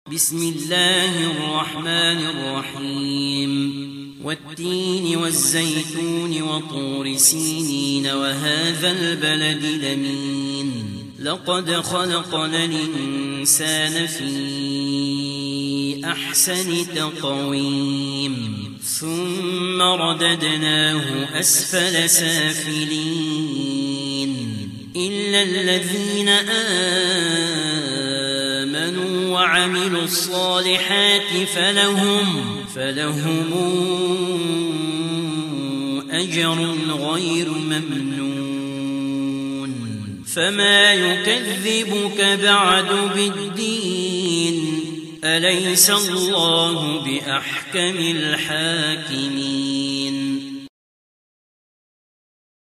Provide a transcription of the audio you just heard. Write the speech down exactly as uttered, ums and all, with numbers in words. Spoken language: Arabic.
بسم الله الرحمن الرحيم والتين والزيتون وطور سينين وهذا البلد الأمين لقد خلقنا الإنسان في أحسن تقويم ثم رددناه أسفل سافلين إلا الذين آمنوا وعملوا الصالحات فلهم فلهم أجر غير ممنون فما يكذبك بعد بالدين أليس الله بأحكم الحاكمين